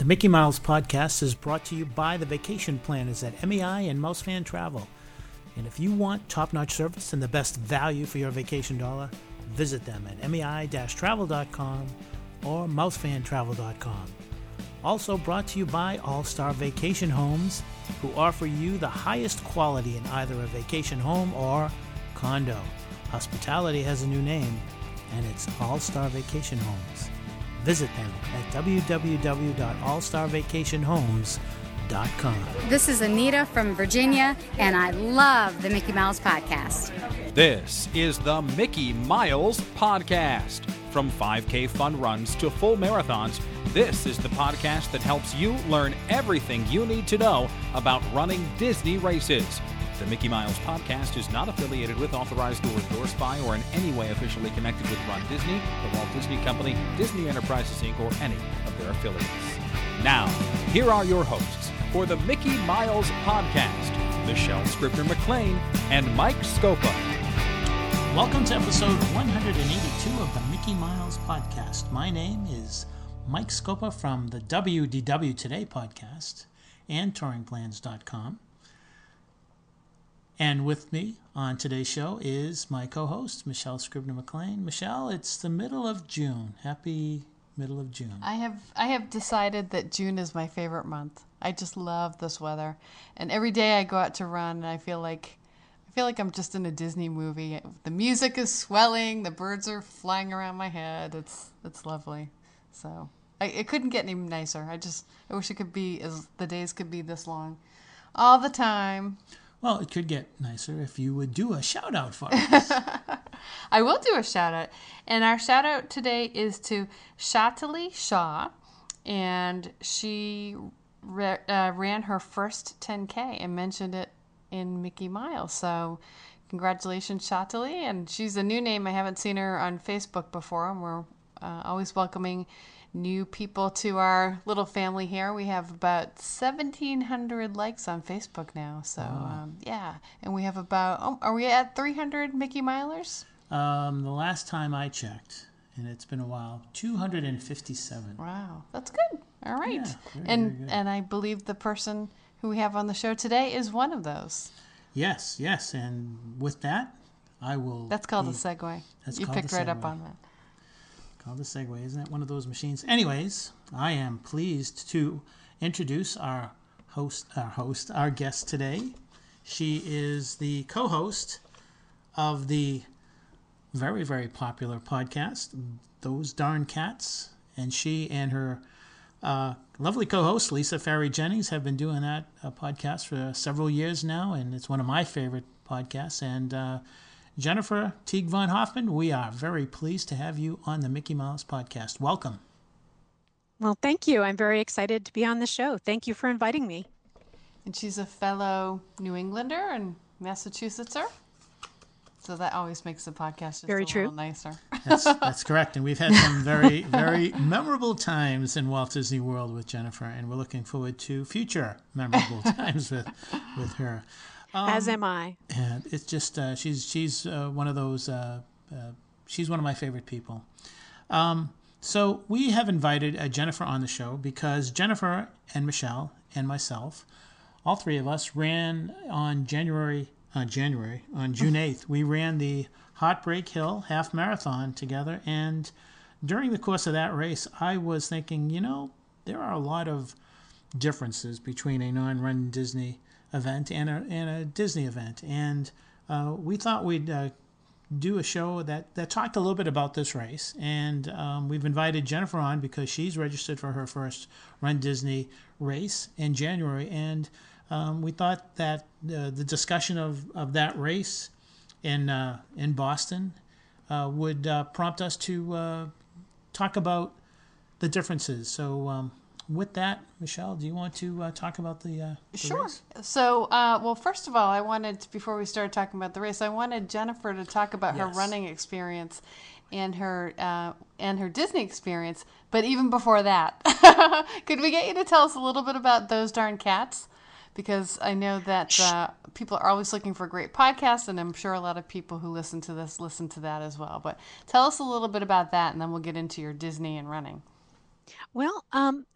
Mickey Miles Podcast is brought to you by the vacation planners at MEI and Mousefan Travel. And if you want top-notch service and the best value for your vacation dollar, visit them at mei-travel.com or mousefantravel.com. Also brought to you by All-Star Vacation Homes, who offer you the highest quality in either a vacation home or condo. Hospitality has a new name, and it's All-Star Vacation Homes. Visit them at www.allstarvacationhomes.com. This is Anita from Virginia, and I love the Mickey Miles Podcast. This is the Mickey Miles Podcast. From 5K fun runs to full marathons, this is the podcast that helps you learn everything you need to know about running Disney races. The Mickey Miles Podcast is not affiliated with, authorized, or endorsed by, or in any way officially connected with Run Disney, the Walt Disney Company, Disney Enterprises, Inc., or any of their affiliates. Now, here are your hosts for the Mickey Miles Podcast, Michelle Scribner-McLean and Mike Scopa. Welcome to episode 182 of the Mickey Miles Podcast. My name is Mike Scopa from the WDW Today podcast and touringplans.com. And with me on today's show is my co-host, Michelle Scribner-McLean. Michelle, it's the middle of June. Happy middle of June. I have decided that June is my favorite month. I just love this weather. And every day I go out to run and I feel like I'm just in a Disney movie. The music is swelling, the birds are flying around my head. It's lovely. So it couldn't get any nicer. I wish it could be, as the days could be this long all the time. Well, it could get nicer if you would do a shout-out for us. I will do a shout-out. And our shout-out today is to Shatali Shaw. And she ran her first 10K and mentioned it in Mickey Miles. So congratulations, Shatali. And she's a new name. I haven't seen her on Facebook before. And we're always welcoming new people to our little family here. We have about 1,700 likes on Facebook now. So, yeah. And we have about, are we at 300 Mickey Milers? The last time I checked, and it's been a while, 257. Wow. That's good. All right. Yeah, very good. And I believe the person who we have on the show today is one of those. Yes. And with that, I will... That's called a segue. You picked right up on that. Called the segue. Isn't it one of those machines? Anyways, I am pleased to introduce our guest today. She is the co-host of the very, very popular podcast, Those Darn Cats. And she and her lovely co-host, Lisa Ferry-Jennings, have been doing that podcast for several years now. And it's one of my favorite podcasts. And Jennifer Teague von Hoffman, we are very pleased to have you on the Mickey Mouse Podcast. Welcome. Well, thank you. I'm very excited to be on the show. Thank you for inviting me. And she's a fellow New Englander and Massachusettser. So that always makes the podcast just little nicer. That's correct. And we've had some very, very memorable times in Walt Disney World with Jennifer, and we're looking forward to future memorable times with her. As am I. And it's just she's one of those. She's one of my favorite people. So we have invited Jennifer on the show because Jennifer and Michelle and myself, all three of us, ran on June 8th. We ran the Heartbreak Hill half marathon together, and during the course of that race, I was thinking, there are a lot of differences between a non-run Disney event and a Disney event, and we thought we'd do a show that talked a little bit about this race, and we've invited Jennifer on because she's registered for her first Run Disney race in January, and we thought that the discussion of that race in Boston would prompt us to talk about the differences. So with that, Michelle, do you want to talk about the Sure. race? So, well, first of all, before we started talking about the race, I wanted Jennifer to talk about her running experience and her Disney experience. But even before that, could we get you to tell us a little bit about Those Darn Cats? Because I know that people are always looking for great podcasts, and I'm sure a lot of people who listen to this listen to that as well. But tell us a little bit about that, and then we'll get into your Disney and running. Well,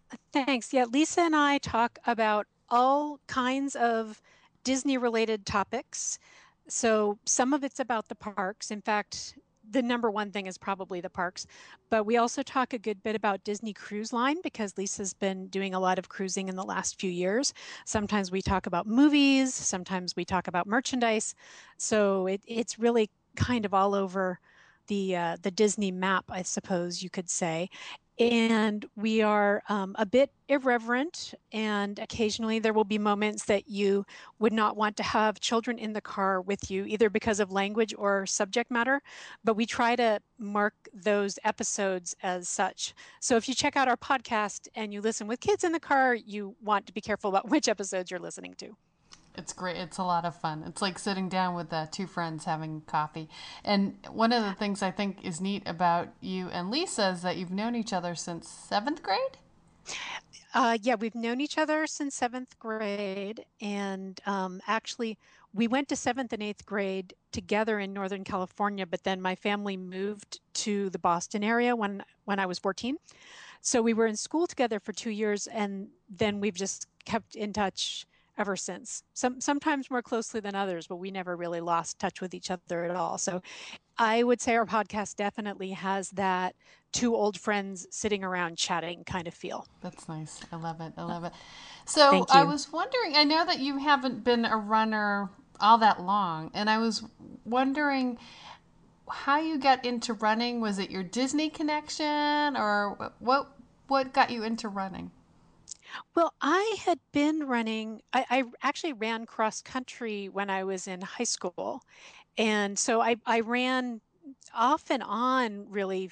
Thanks. Yeah, Lisa and I talk about all kinds of Disney related topics. So some of it's about the parks. In fact, the number one thing is probably the parks. But we also talk a good bit about Disney Cruise Line because Lisa's been doing a lot of cruising in the last few years. Sometimes we talk about movies, sometimes we talk about merchandise. So it's really kind of all over the Disney map, I suppose you could say. And we are a bit irreverent, and occasionally there will be moments that you would not want to have children in the car with you, either because of language or subject matter. But we try to mark those episodes as such. So if you check out our podcast and you listen with kids in the car, you want to be careful about which episodes you're listening to. It's great. It's a lot of fun. It's like sitting down with two friends having coffee. And one of the things I think is neat about you and Lisa is that you've known each other since seventh grade? Yeah, we've known each other since seventh grade. And actually, we went to seventh and eighth grade together in Northern California, but then my family moved to the Boston area when I was 14. So we were in school together for 2 years, and then we've just kept in touch ever since. Sometimes more closely than others, but we never really lost touch with each other at all. So I would say our podcast definitely has that two old friends sitting around chatting kind of feel. That's nice. I love it. I love it. So Thank you. I was wondering, I know that you haven't been a runner all that long, and I was wondering how you got into running. Was it your Disney connection, or what got you into running? Well, I had been running, I actually ran cross country when I was in high school. And so I ran off and on really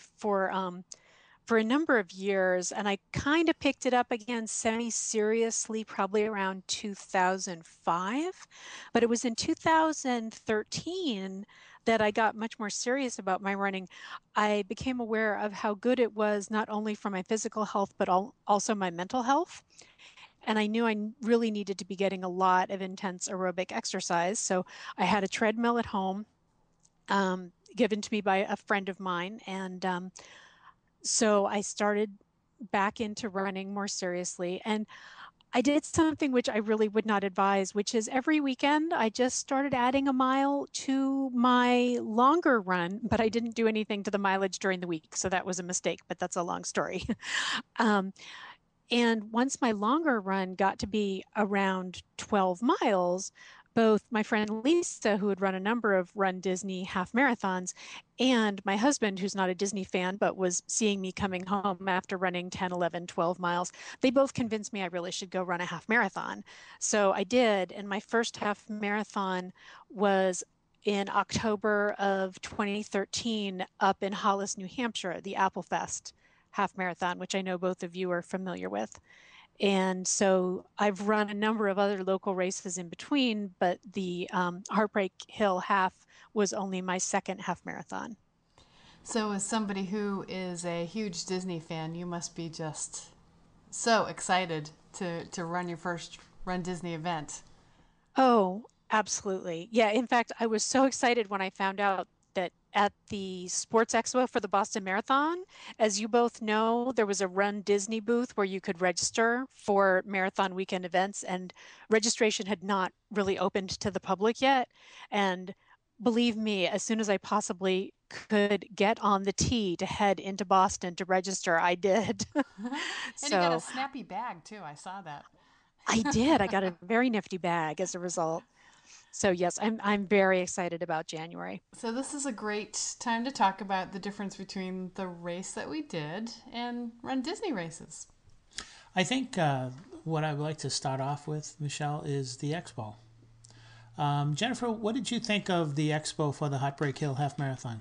for a number of years. And I kind of picked it up again semi-seriously, probably around 2005. But it was in 2013 that I got much more serious about my running. I became aware of how good it was, not only for my physical health, but also my mental health. And I knew I really needed to be getting a lot of intense aerobic exercise. So I had a treadmill at home, given to me by a friend of mine. And so I started back into running more seriously. And I did something which I really would not advise, which is every weekend I just started adding a mile to my longer run, but I didn't do anything to the mileage during the week. So that was a mistake, but that's a long story. And once my longer run got to be around 12 miles, both my friend Lisa, who had run a number of Run Disney half marathons, and my husband, who's not a Disney fan, but was seeing me coming home after running 10, 11, 12 miles, they both convinced me I really should go run a half marathon. So I did. And my first half marathon was in October of 2013 up in Hollis, New Hampshire, the Apple Fest half marathon, which I know both of you are familiar with. And so I've run a number of other local races in between, but the Heartbreak Hill half was only my second half marathon. So as somebody who is a huge Disney fan, you must be just so excited to run your first Run Disney event. Oh, absolutely. Yeah, in fact, I was so excited when I found out that at the Sports Expo for the Boston Marathon, as you both know, there was a Run Disney booth where you could register for marathon weekend events, and registration had not really opened to the public yet. And believe me, as soon as I possibly could get on the T to head into Boston to register, I did. And you got a snappy bag too. I saw that. I did. I got a very nifty bag as a result. So yes, I'm very excited about January. So this is a great time to talk about the difference between the race that we did and Run Disney races. I think what I would like to start off with, Michelle, is the expo. Jennifer, what did you think of the expo for the Heartbreak Hill Half Marathon?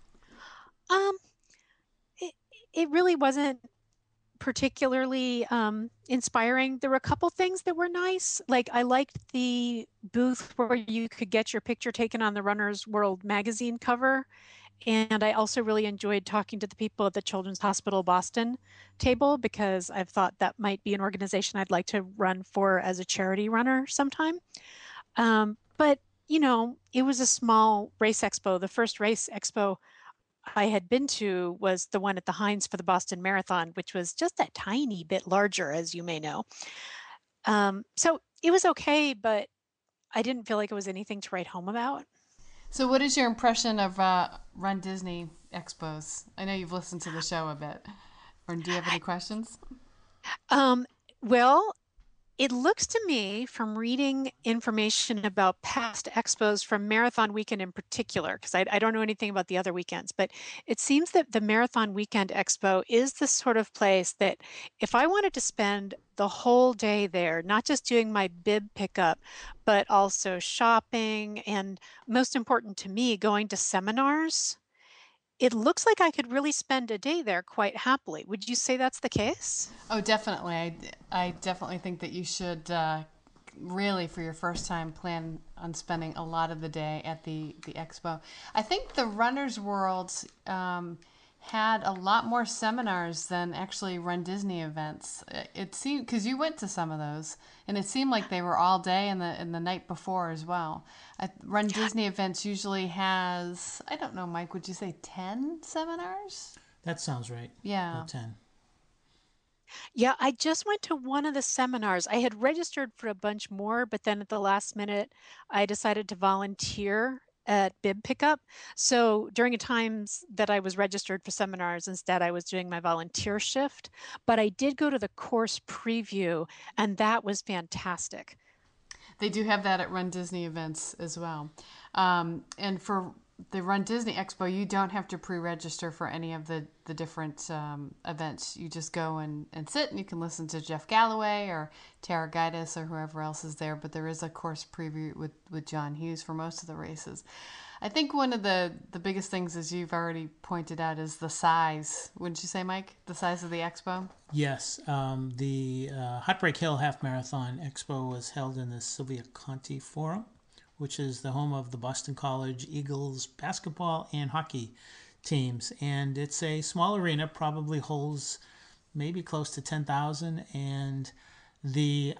It really wasn't particularly inspiring. There were a couple things that were nice. Like I liked the booth where you could get your picture taken on the Runner's World magazine cover. And I also really enjoyed talking to the people at the Children's Hospital Boston table because I've thought that might be an organization I'd like to run for as a charity runner sometime. But, you know, it was a small race expo, the first race expo I had been to was the one at the Heinz for the Boston Marathon, which was just a tiny bit larger, as you may know. So it was okay, but I didn't feel like it was anything to write home about. So, what is your impression of Run Disney Expos? I know you've listened to the show a bit. Or do you have any questions? Well, it looks to me from reading information about past expos from Marathon Weekend in particular, because I don't know anything about the other weekends, but it seems that the Marathon Weekend Expo is the sort of place that if I wanted to spend the whole day there, not just doing my bib pickup, but also shopping and most important to me, going to seminars, it looks like I could really spend a day there quite happily. Would you say that's the case? Oh, definitely. I definitely think that you should really, for your first time, plan on spending a lot of the day at the expo. I think the Runner's World had a lot more seminars than actually Run Disney events. It seemed, because you went to some of those, and it seemed like they were all day and the night before as well. Run Disney events usually has, I don't know, Mike, would you say 10 seminars? That sounds right. Yeah. About 10. Yeah, I just went to one of the seminars. I had registered for a bunch more, but then at the last minute, I decided to volunteer at bib pickup. So during the times that I was registered for seminars, instead I was doing my volunteer shift. But I did go to the course preview, and that was fantastic. They do have that at Run Disney events as well. And for the Run Disney Expo, you don't have to pre-register for any of the different events. You just go and sit, and you can listen to Jeff Galloway or Tara Gaitis or whoever else is there. But there is a course preview with John Hughes for most of the races. I think one of the biggest things, as you've already pointed out, is the size. Wouldn't you say, Mike? The size of the expo? Yes. The Heartbreak Hill Half Marathon Expo was held in the Sylvia Conti Forum, which is the home of the Boston College Eagles basketball and hockey teams. And it's a small arena, probably holds maybe close to 10,000. And the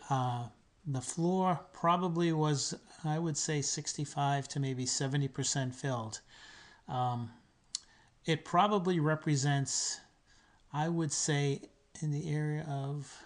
floor probably was, I would say, 65 to maybe 70% filled. It probably represents, I would say, in the area of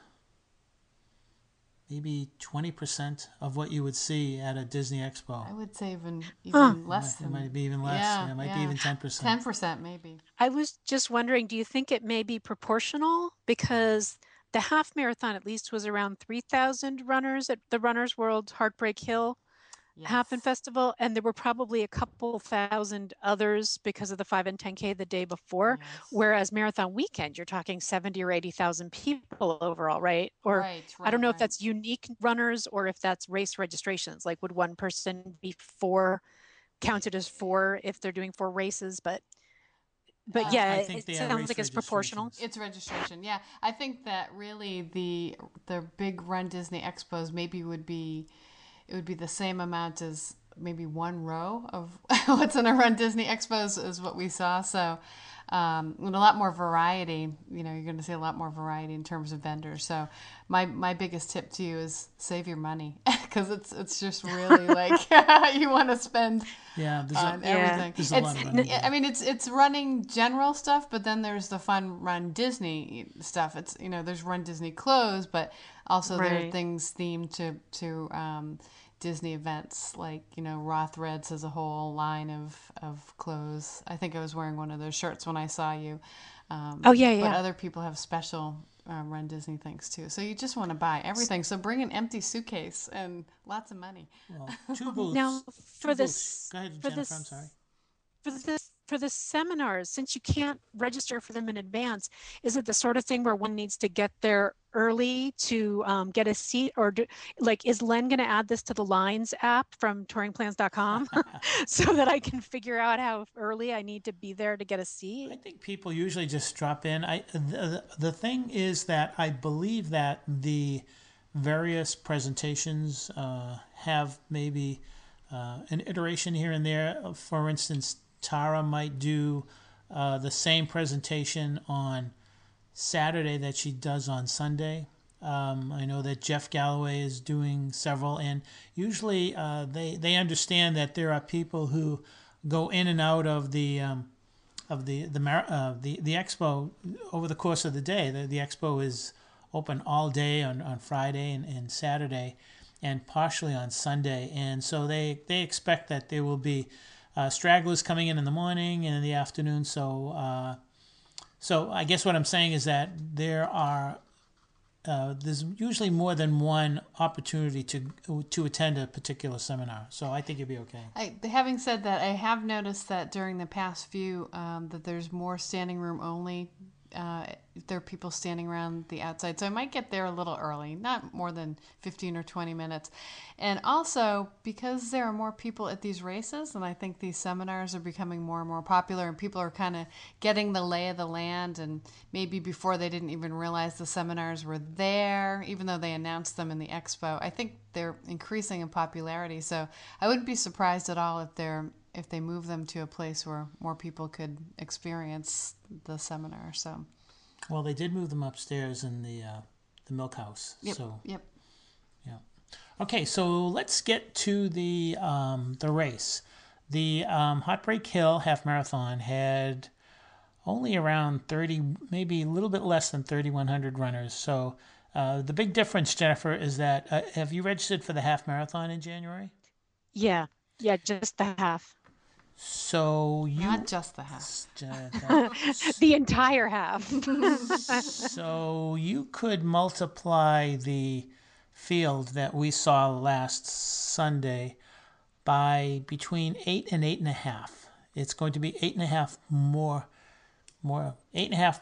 maybe 20% of what you would see at a Disney Expo. I would say even less It than. might be even less. Yeah, it might be even 10%. 10% maybe. I was just wondering, do you think it may be proportional? Because the half marathon at least was around 3,000 runners at the Runner's World Heartbreak Hill Half and Festival, and there were probably a couple thousand others because of the 5 and 10K the day before. Yes. Whereas Marathon Weekend, you're talking 70 or 80,000 people overall, right? Or Right, I don't know if right. that's unique runners or if that's race registrations. Like, would one person be counted as 4 if they're doing 4 races? But yeah, I think it they are sounds race like it's proportional. registrations. It's registration, yeah. I think that really the big Run Disney Expos maybe would be the same amount as maybe one row of what's in a Run Disney Expos is what we saw. So with a lot more variety, you're going to see a lot more variety in terms of vendors. So my biggest tip to you is save your money, because it's just really like you want to spend on everything. There's a lot of money. I mean, it's running general stuff, but then there's the fun Run Disney stuff. It's there's Run Disney clothes, but also there are things themed to Disney events, like Roth Reds has a whole line of clothes. I think I was wearing one of those shirts when I saw you. But other people have special Run Disney things too. So you just want to buy everything. So bring an empty suitcase and lots of money. Well, 2 booths. Now, Go ahead, Jennifer. I'm sorry. For the seminars, since you can't register for them in advance, is it the sort of thing where one needs to get there early to get a seat, or is Len going to add this to the Lines app from touringplans.com so that I can figure out how early I need to be there to get a seat? I think people usually just drop in. The thing is that I believe that the various presentations have maybe an iteration here and there. For instance, Tara might do the same presentation on Saturday that she does on Sunday. I know that Jeff Galloway is doing several, and usually they understand that there are people who go in and out of the of the expo over the course of the day. The expo is open all day on Friday and Saturday, and partially on Sunday. And so they expect that there will be stragglers coming in the morning and in the afternoon. So I guess what I'm saying is that there's usually more than one opportunity to attend a particular seminar. So I think you'll be okay. Having said that, I have noticed that during the past few that there's more standing room only. There are people standing around the outside. So I might get there a little early, not more than 15 or 20 minutes. And also, because there are more people at these races, and I think these seminars are becoming more and more popular, and people are kind of getting the lay of the land, and maybe before they didn't even realize the seminars were there, even though they announced them in the expo. I think they're increasing in popularity. So I wouldn't be surprised at all if they move them to a place where more people could experience the seminar. So, well, they did move them upstairs in the milk house. Yep. So, yep. Yeah. Okay, so let's get to the race. The Heartbreak Hill Half Marathon had only around 30, maybe a little bit less than 3,100 runners. So the big difference, Jennifer, is that have you registered for the half marathon in January? Yeah, just the half. So not just the half, the entire half. So you could multiply the field that we saw last Sunday by between 8 and 8.5. It's going to be 8.5 more 8.5%.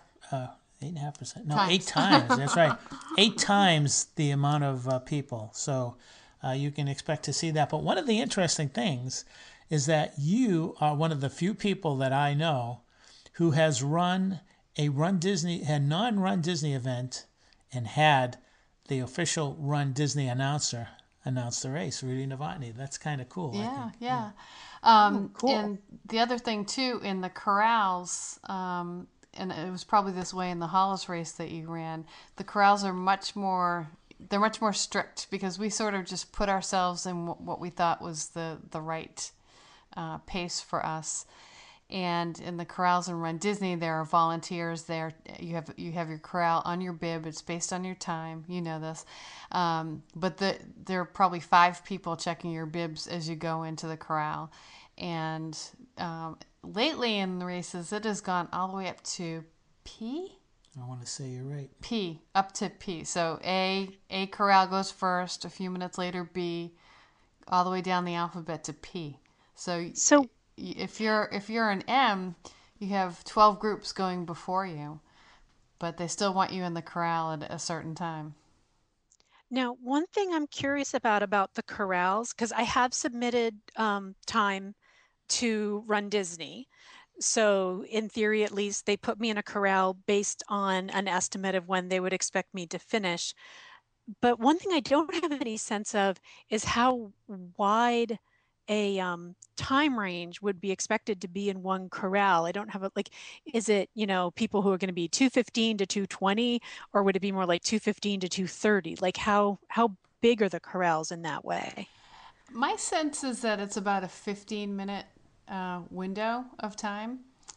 No, times. 8 times. That's right, 8 times the amount of people. So you can expect to see that. But one of the interesting things is that you are one of the few people that I know who has run a non-Run Disney event and had the official Run Disney announcer announce the race, Rudy Novotny. That's kind of cool. Yeah, yeah. Cool. And the other thing too, in the corrals, and it was probably this way in the Hollis race that you ran, the corrals are much more strict, because we sort of just put ourselves in what we thought was the right pace for us. And in the corrals in Run Disney, there are volunteers there. You have your corral on your bib. It's based on your time. You know this. But there are probably 5 people checking your bibs as you go into the corral. And lately in the races, it has gone all the way up to P. I want to say you're right. P, up to P. So A corral goes first. A few minutes later, B, all the way down the alphabet to P. So if you're an M, you have 12 groups going before you, but they still want you in the corral at a certain time. Now, one thing I'm curious about the corrals, because I have submitted time to Run Disney. So in theory, at least, they put me in a corral based on an estimate of when they would expect me to finish. But one thing I don't have any sense of is how wide a time range would be expected to be in one corral. I don't have is it, people who are going to be 2:15 to 2:20, or would it be more like 2:15 to 2:30? Like how big are the corrals in that way? My sense is that it's about a 15-minute window of time.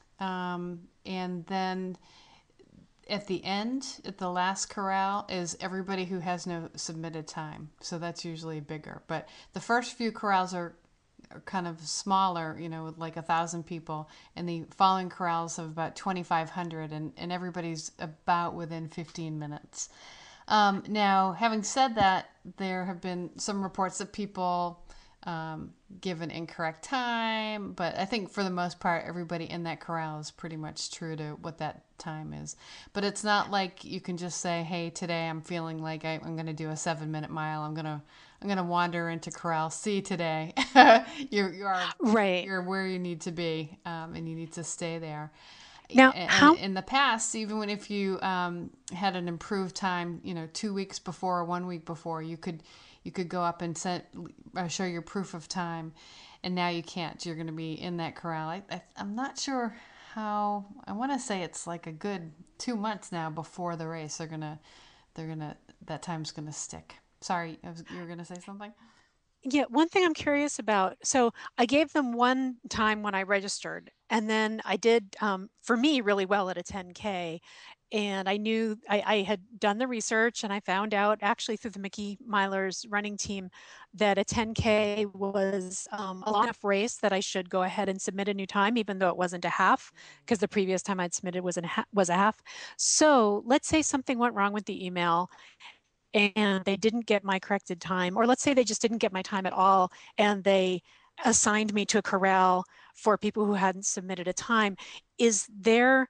And then at the end, at the last corral, is everybody who has no submitted time. So that's usually bigger. But the first few corrals are kind of smaller, with like 1,000 people, and the following corrals have about 2,500, and everybody's about within 15 minutes. Now, having said that, there have been some reports that people give an incorrect time, but I think for the most part, everybody in that corral is pretty much true to what that time is. But it's not like you can just say, hey, today I'm feeling like I'm going to do a 7-minute mile. I'm going to wander into corral C today. You are right. You're where you need to be, and you need to stay there. Now, and in the past, even if you had an improved time, 2 weeks before or 1 week before, you could go up and show your proof of time, and now you can't. You're going to be in that corral. I'm not sure how. I want to say it's like a good 2 months now before the race. That time's gonna stick. Sorry, you were gonna say something? Yeah, one thing I'm curious about. So I gave them one time when I registered, and then I did, for me, really well at a 10K. And I knew I had done the research, and I found out actually through the Mickey Milers running team that a 10K was a long enough race that I should go ahead and submit a new time, even though it wasn't a half, because the previous time I'd submitted was a half. So let's say something went wrong with the email and they didn't get my corrected time, or let's say they just didn't get my time at all, and they assigned me to a corral for people who hadn't submitted a time. Is there,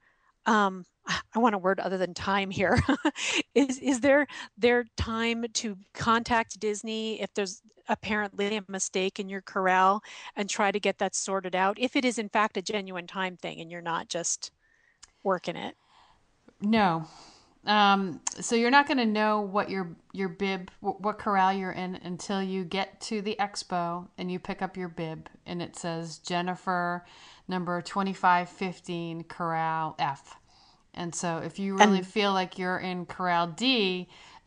I want a word other than time here. Is there time to contact Disney if there's apparently a mistake in your corral and try to get that sorted out if it is in fact a genuine time thing and you're not just working it? No. So you're not going to know what your bib, what corral you're in until you get to the expo and you pick up your bib and it says Jennifer number 2515 corral F. And so if you really feel like you're in corral D,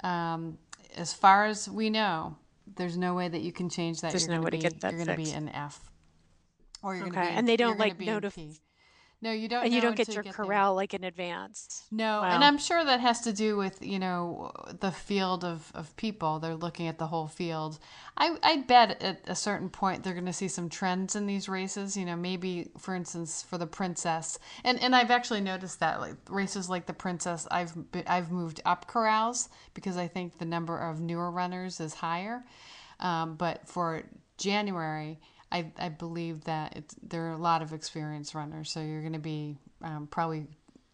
as far as we know, there's no way that you can change that. There's no way to get that You're going to be fixed. in F, or you're going to Okay, be and they you're don't gonna like be in notify, P. No, you don't and you know don't get until your you get there. corral like in advance. No, and Wow. I'm sure that has to do with, the field of people. They're looking at the whole field. I bet at a certain point they're going to see some trends in these races. Maybe, for instance, for the Princess. And I've actually noticed that, like races like the Princess, I've moved up corrals because I think the number of newer runners is higher. But for January, I believe that there are a lot of experienced runners. So you're going to be probably,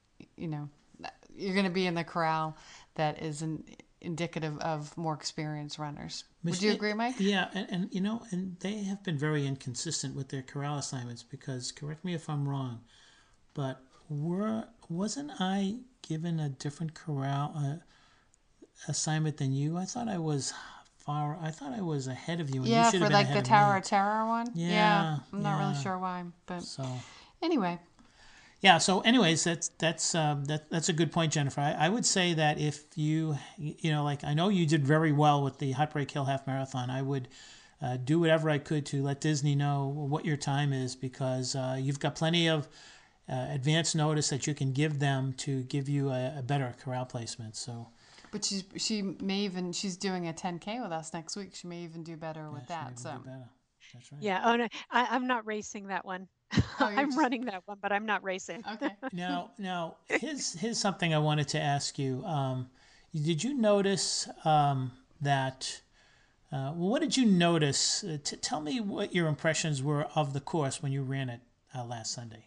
you're going to be in the corral that is indicative of more experienced runners. Would you agree, Mike? Yeah, and they have been very inconsistent with their corral assignments because, correct me if I'm wrong, but wasn't I given a different corral assignment than you? I thought I was ahead of you, and you should have for been like ahead the of Tower me. of Terror one. Yeah, I'm not really yeah. sure why, but So anyway. yeah. So anyways, that's a good point, Jennifer. I would say that if like I know you did very well with the Heartbreak Hill Half Marathon, I would do whatever I could to let Disney know what your time is because you've got plenty of advance notice that you can give them to give you a better corral placement. So. But she's doing a 10K with us next week. She may even do better with that. So Do better. That's right. Yeah. Oh no, I'm not racing that one. I'm running that one, but I'm not racing. okay. Now, here's something I wanted to ask you. Did you notice that? What did you notice? Tell me what your impressions were of the course when you ran it last Sunday.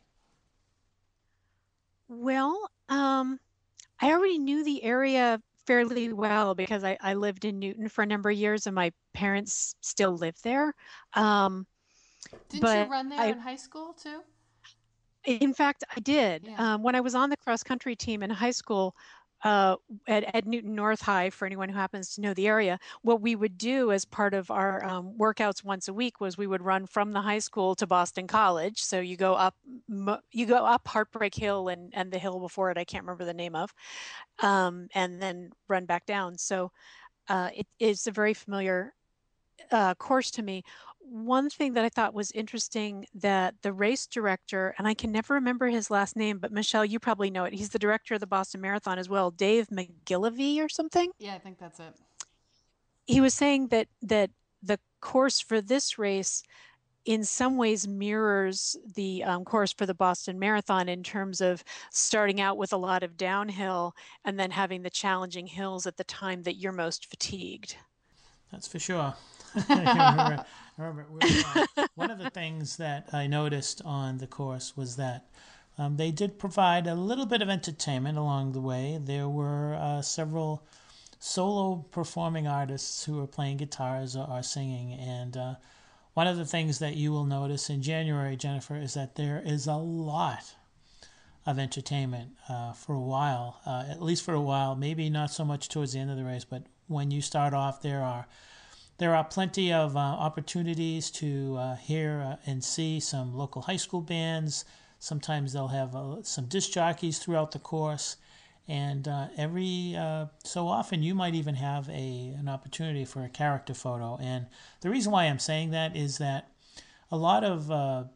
Well, I already knew the area fairly well because I lived in Newton for a number of years and my parents still live there. Um, Didn't but you run there in high school too? in fact, I did. Yeah. When I was on the cross country team in high school, at Newton North High, for anyone who happens to know the area, what we would do as part of our workouts once a week was we would run from the high school to Boston College. So you go up Heartbreak Hill and the hill before it, I can't remember the name of, and then run back down. So it is a very familiar course to me. One thing that I thought was interesting that the race director, and I can never remember his last name, but Michelle, you probably know it. He's the director of the Boston Marathon as well, Dave McGillivray or something. Yeah, I think that's it. He was saying that the course for this race in some ways mirrors the course for the Boston Marathon in terms of starting out with a lot of downhill and then having the challenging hills at the time that you're most fatigued. That's for sure. I remember one of the things that I noticed on the course was that they did provide a little bit of entertainment along the way. There were several solo performing artists who were playing guitars or singing. And one of the things that you will notice in January, Jennifer, is that there is a lot of entertainment for a while, at least for a while, maybe not so much towards the end of the race, but when you start off, there are plenty of opportunities to hear and see some local high school bands. Sometimes they'll have some disc jockeys throughout the course. And every so often, you might even have an opportunity for a character photo. And the reason why I'm saying that is that a lot of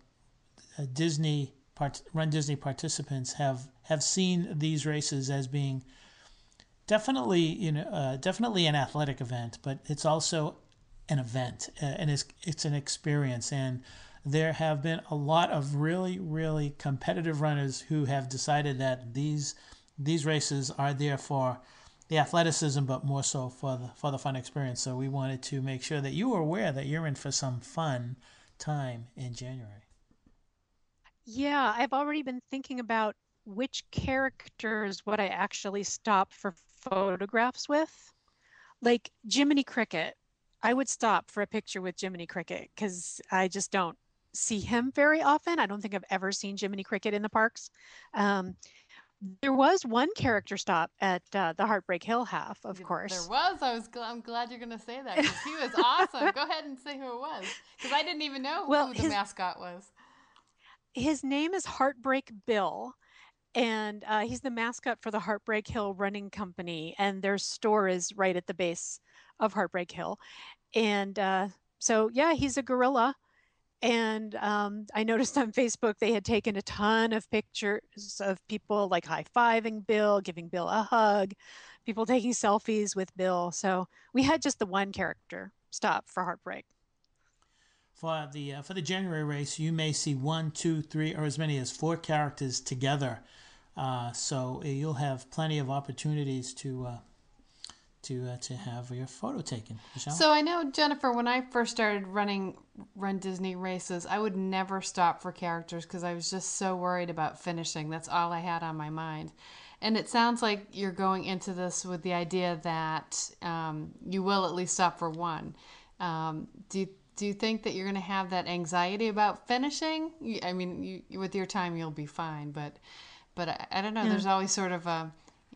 Run Disney participants have seen these races as being definitely an athletic event, but it's also an event, and it's an experience. And there have been a lot of really, really competitive runners who have decided that these races are there for the athleticism, but more so for the fun experience. So we wanted to make sure that you were aware that you're in for some fun time in January. Yeah, I've already been thinking about which characters would I actually stop for photographs with. Like Jiminy Cricket. I would stop for a picture with Jiminy Cricket because I just don't see him very often. I don't think I've ever seen Jiminy Cricket in the parks. Um, there was one character stop at the Heartbreak Hill half, of There course. was. I'm glad you're going to say that because he was awesome. Go ahead and say who it was because I didn't even know Well, who the mascot was. his name is Heartbreak Bill, and he's the mascot for the Heartbreak Hill Running Company, and their store is right at the base of Heartbreak Hill. And so, yeah, he's a gorilla. And I noticed on Facebook they had taken a ton of pictures of people like high-fiving Bill, giving Bill a hug, people taking selfies with Bill. So we had just the one character stop for Heartbreak. For the January race, you may see 1, 2, 3, or as many as 4 characters together. So you'll have plenty of opportunities to have your photo taken. Michelle? So I know, Jennifer, when I first started Run Disney races, I would never stop for characters because I was just so worried about finishing. That's all I had on my mind. And it sounds like you're going into this with the idea that you will at least stop for one. Do you think that you're going to have that anxiety about finishing? I mean, with your time, you'll be fine. But I don't know. Yeah. There's always sort of a...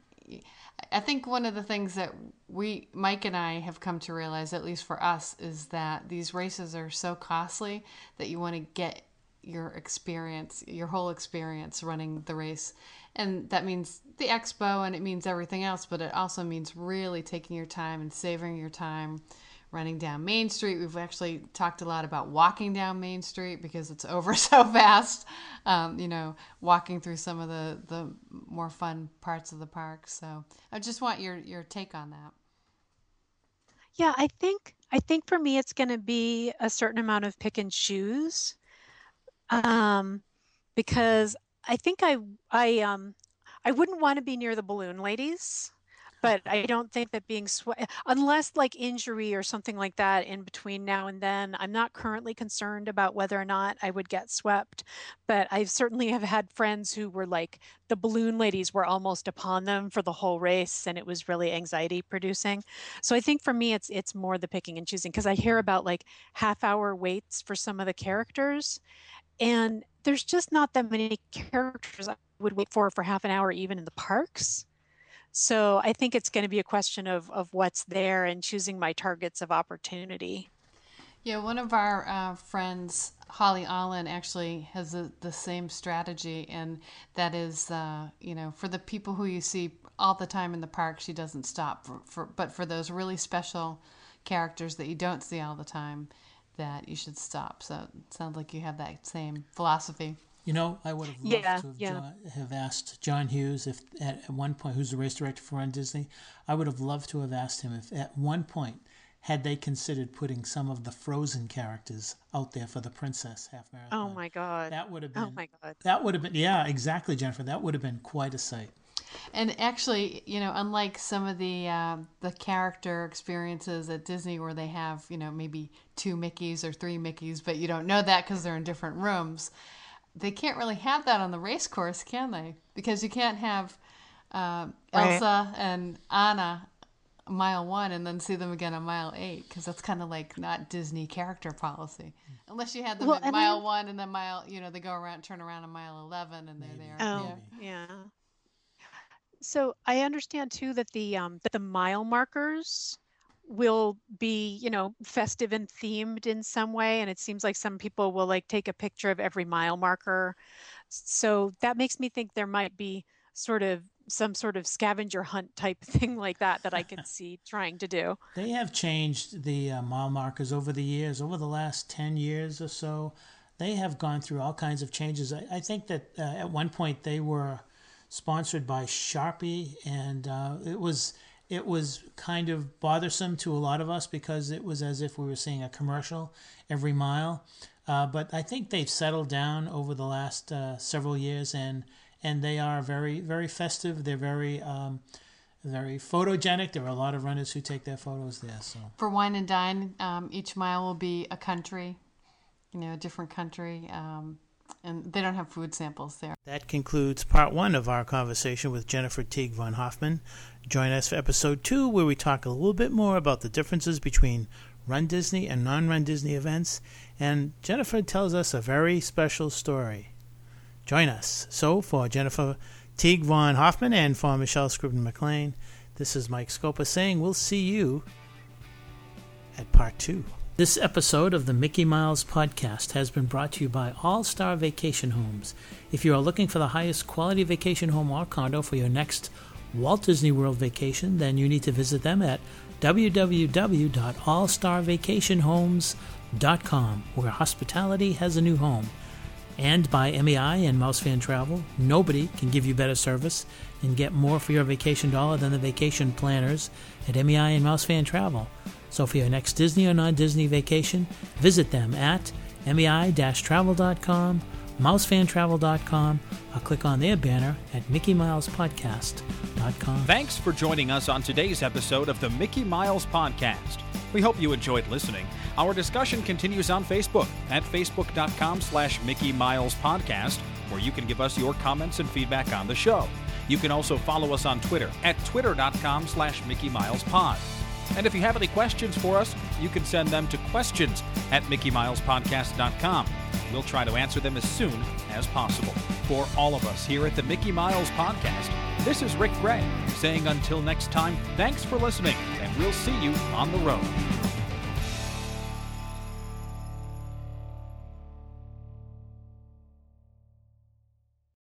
I think one of the things that Mike and I have come to realize, at least for us, is that these races are so costly that you want to get your experience, your whole experience running the race. And that means the expo and it means everything else, but it also means really taking your time and savoring your time running down Main Street. We've actually talked a lot about walking down Main Street because it's over so fast, walking through some of the more fun parts of the park. So I just want your take on that. Yeah, I think for me it's going to be a certain amount of pick and choose, because I think I wouldn't want to be near the balloon ladies, but I don't think that being unless like injury or something like that in between now and then, I'm not currently concerned about whether or not I would get swept. But I certainly have had friends who were like the balloon ladies were almost upon them for the whole race, and it was really anxiety producing. So I think for me, it's more the picking and choosing because I hear about like half-hour waits for some of the characters, and there's just not that many characters I would wait for half an hour even in the parks. So I think it's going to be a question of what's there and choosing my targets of opportunity. Yeah, one of our friends, Holly Allen, actually has the same strategy, and that is, for the people who you see all the time in the park, she doesn't stop. But for those really special characters that you don't see all the time, that you should stop. So it sounds like you have that same philosophy. I would have loved to have asked John Hughes if at one point, who's the race director for Run Disney, I would have loved to have asked him if at one point had they considered putting some of the Frozen characters out there for the Princess Half Marathon. Oh my God. That would have been. Oh my God. That would have been. Yeah, exactly, Jennifer. That would have been quite a sight. And actually, unlike some of the character experiences at Disney where they have, maybe 2 Mickeys or 3 Mickeys, but you don't know that because they're in different rooms. They can't really have that on the race course, can they? Because you can't have Elsa and Anna mile 1 and then see them again on mile 8 because that's kind of like not Disney character policy. Unless you had them at mile 1 and then mile, they go around, turn around on mile 11 and they're there. Oh, yeah. So I understand too that the mile markers will be, festive and themed in some way. And it seems like some people will like take a picture of every mile marker. So that makes me think there might be sort of some sort of scavenger hunt type thing like that I could see trying to do. They have changed the mile markers over the years, over the last 10 years or so. They have gone through all kinds of changes. I think that at one point they were sponsored by Sharpie, and it was kind of bothersome to a lot of us because it was as if we were seeing a commercial every mile. But I think they've settled down over the last several years, and they are very, very festive. They're very photogenic. There are a lot of runners who take their photos there. So For Wine and Dine, each mile will be a country, a different country, and they don't have food samples there. that concludes part 1 of our conversation with Jennifer Teague von Hoffman. Join us for episode 2, where we talk a little bit more about the differences between Run Disney and non-Run Disney events, and Jennifer tells us a very special story. Join us. So, for Jennifer Teague von Hoffman and for Michelle Scribner-McLean, this is Mike Scopa saying we'll see you at part 2. This episode of the Mickey Miles podcast has been brought to you by All Star Vacation Homes. If you are looking for the highest quality vacation home or condo for your next Walt Disney World vacation, then you need to visit them at www.allstarvacationhomes.com, where hospitality has a new home. And by MEI and Mouse Fan Travel, nobody can give you better service and get more for your vacation dollar than the vacation planners at MEI and Mouse Fan Travel. So for your next Disney or non-Disney vacation, visit them at MEI-travel.com, mousefantravel.com, or click on their banner at MickeyMilesPodcast.com. Thanks for joining us on today's episode of the Mickey Miles Podcast. We hope you enjoyed listening. Our discussion continues on Facebook at facebook.com/Mickey Miles Podcast, where you can give us your comments and feedback on the show. You can also follow us on Twitter at twitter.com/Mickey Miles Pod. And if you have any questions for us, you can send them to questions@MickeyMilesPodcast.com. We'll try to answer them as soon as possible. For all of us here at the Mickey Miles Podcast, this is Rick Gray saying until next time, thanks for listening, and we'll see you on the road.